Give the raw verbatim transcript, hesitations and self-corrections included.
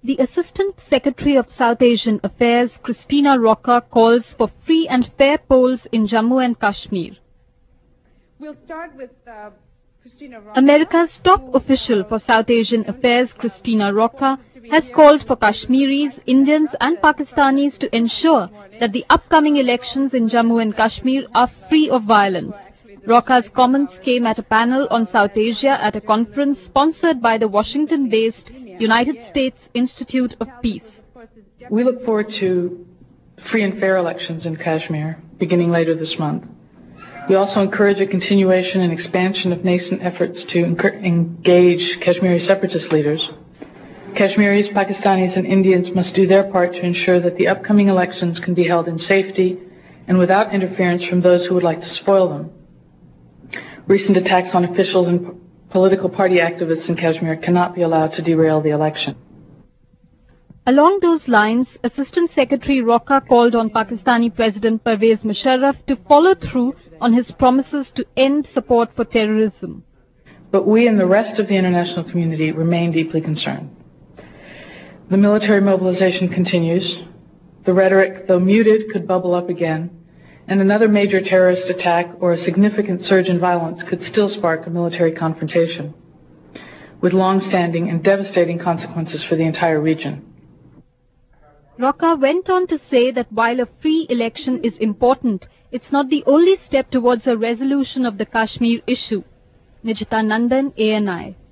The Assistant Secretary of South Asian Affairs, Christina Rocca, calls for free and fair polls in Jammu and Kashmir. We'll start with uh, Christina Rocca. America's top official for South Asian Affairs, Christina Rocca, has called for Kashmiris, Indians and Pakistanis to ensure that the upcoming elections in Jammu and Kashmir are free of violence. Rocca's comments came at a panel on South Asia at a conference sponsored by the Washington-based United States Institute of Peace. We look forward to free and fair elections in Kashmir beginning later this month. We also encourage a continuation and expansion of nascent efforts to engage Kashmiri separatist leaders. Kashmiris, Pakistanis and Indians must do their part to ensure that the upcoming elections can be held in safety and without interference from those who would like to spoil them. Recent attacks on officials and political party activists in Kashmir cannot be allowed to derail the election. Along those lines, Assistant Secretary Rocca called on Pakistani President Pervez Musharraf to follow through on his promises to end support for terrorism. But we and the rest of the international community remain deeply concerned. The military mobilization continues. The rhetoric, though muted, could bubble up again, and another major terrorist attack or a significant surge in violence could still spark a military confrontation, with long-standing and devastating consequences for the entire region. Rocca went on to say that while a free election is important, it's not the only step towards a resolution of the Kashmir issue. Nijita Nandan, A N I.